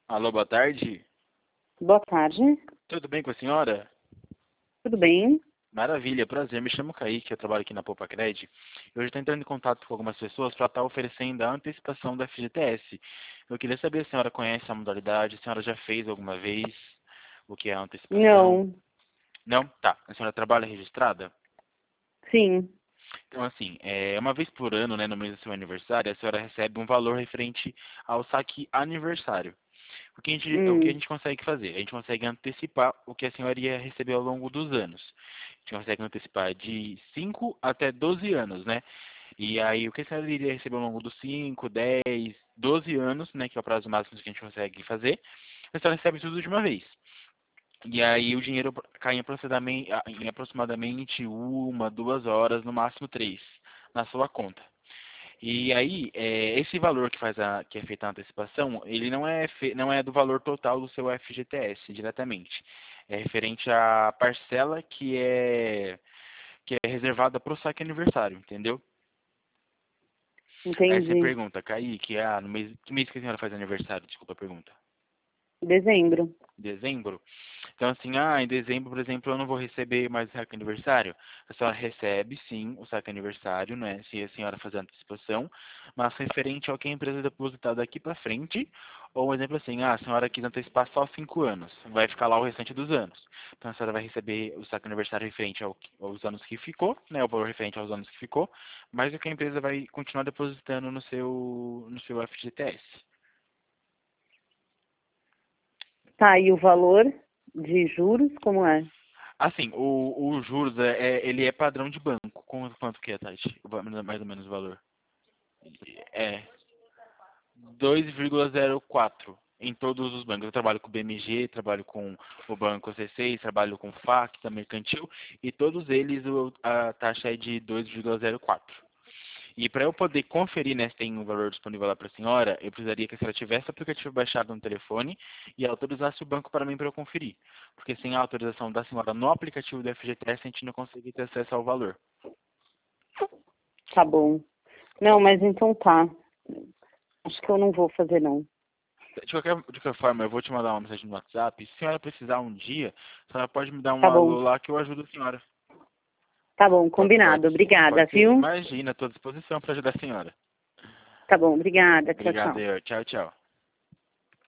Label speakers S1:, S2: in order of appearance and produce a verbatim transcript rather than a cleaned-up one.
S1: Alô, boa tarde.
S2: Boa tarde.
S1: Tudo bem com a senhora?
S2: Tudo bem?
S1: Maravilha, prazer. Me chamo Kaique, eu trabalho aqui na Poupa Cred. Eu já estou entrando em contato com algumas pessoas para estar oferecendo a antecipação da F G T S. Eu queria saber se a senhora conhece a modalidade, se a senhora já fez alguma vez o que é a antecipação.
S2: Não.
S1: Não? Tá. A senhora trabalha registrada?
S2: Sim.
S1: Então, assim, é, uma vez por ano, né, no mês do seu aniversário, a senhora recebe um valor referente ao saque aniversário. O que, a gente, o que a
S2: Hum.
S1: gente consegue fazer? A gente consegue antecipar o que a senhora ia receber ao longo dos anos. A gente consegue antecipar de cinco até doze anos, né? E aí, o que a senhora iria receber ao longo dos cinco, dez, doze anos, né? Que é o prazo máximo que a gente consegue fazer, a senhora recebe tudo de uma vez. E aí, o dinheiro cai em aproximadamente, em aproximadamente uma, duas horas, no máximo três, na sua conta. E aí, é, esse valor que faz a, que é feita a antecipação, ele não é, fe, não é do valor total do seu F G T S diretamente. É referente à parcela que é, que é reservada para o saque aniversário, entendeu? Aí você
S2: Entendi.
S1: pergunta, Kaique, ah, no mês, que mês que a senhora faz aniversário? Desculpa a pergunta.
S2: Dezembro.
S1: Dezembro? Então, assim, ah, em dezembro, por exemplo, eu não vou receber mais o saque aniversário. A senhora recebe, sim, o saque aniversário, né? Se a senhora fazer a antecipação, mas referente ao que a empresa depositar daqui para frente, ou um exemplo assim, ah, a senhora quis antecipar só cinco anos, vai ficar lá o restante dos anos. Então, a senhora vai receber o saque aniversário referente ao, aos anos que ficou, né? O valor referente aos anos que ficou, mas o que a empresa vai continuar depositando no seu, no seu F G T S.
S2: Tá, e o valor de juros, como é?
S1: Assim, o, o juros, é, é- ele é padrão de banco. Com, quanto que é, Tati? O va- Mais ou menos o valor. É dois vírgula zero quatro em todos os bancos. Eu trabalho com o B M G, trabalho com o Banco C seis, trabalho com o F A C, da Mercantil, e todos eles o- a taxa é de dois vírgula zero quatro. E para eu poder conferir, né, se tem um valor disponível lá para a senhora, eu precisaria que a senhora tivesse o aplicativo baixado no telefone e autorizasse o banco para mim para eu conferir. Porque sem a autorização da senhora no aplicativo do F G T S, a gente não consegue ter acesso ao valor.
S2: Tá bom. Não, mas então tá. Acho que eu não vou fazer, não.
S1: De qualquer, de qualquer forma, eu vou te mandar uma mensagem no WhatsApp. Se a senhora precisar um dia, a senhora pode me dar um
S2: Tá bom.
S1: alô lá que eu ajudo a senhora.
S2: Tá bom,
S1: Pode, pode,
S2: combinado. Obrigada,
S1: pode ser.
S2: viu?
S1: Imagina, estou à disposição para ajudar a senhora.
S2: Tá bom, obrigada. Tchau,
S1: Obrigado,
S2: tchau.
S1: eu. Tchau, tchau.